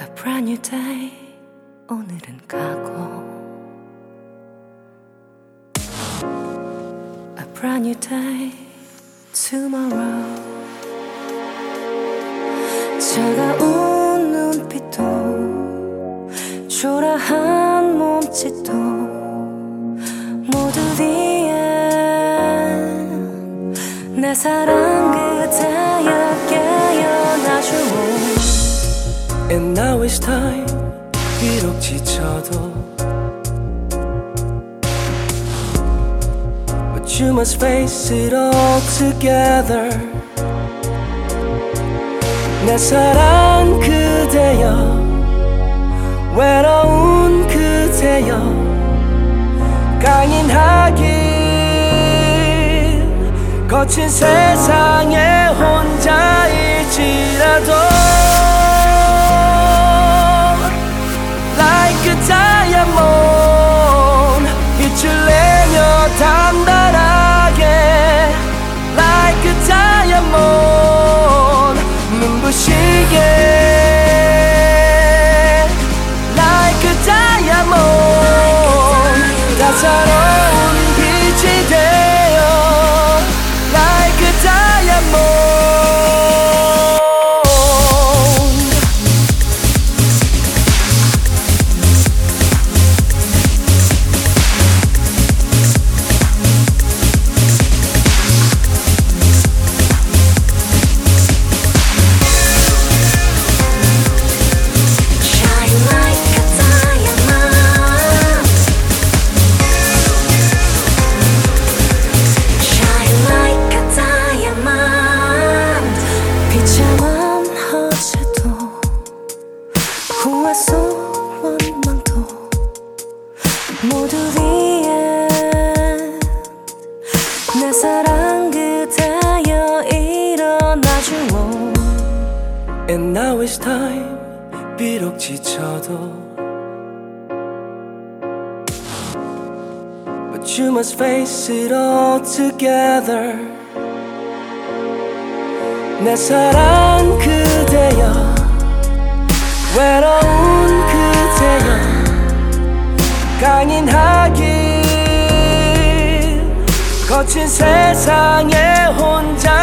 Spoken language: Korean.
brand new day 오늘은 가고 A brand new day tomorrow 차가운 눈빛도 초라한 몸짓도 모두 뒤엔 내 사랑 그대여 깨어나줘 And now it's time 비록 지쳐도 But you must face it all together 내 사랑 그대여 외로운 그대여 강인하길 거친 세상에 혼자일지라도 Like a diamond 빛을 내며 단단하게 Like a diamond 눈부시게 Like a diamond 따사로운 빛이 되어 Like a diamond 모두 위에 내 사랑 그대여 일어나줘 And now it's time 비록 지쳐도 But you must face it all together 내 사랑 그대여 외로운 그대여 강인하길 거친 세상에 혼자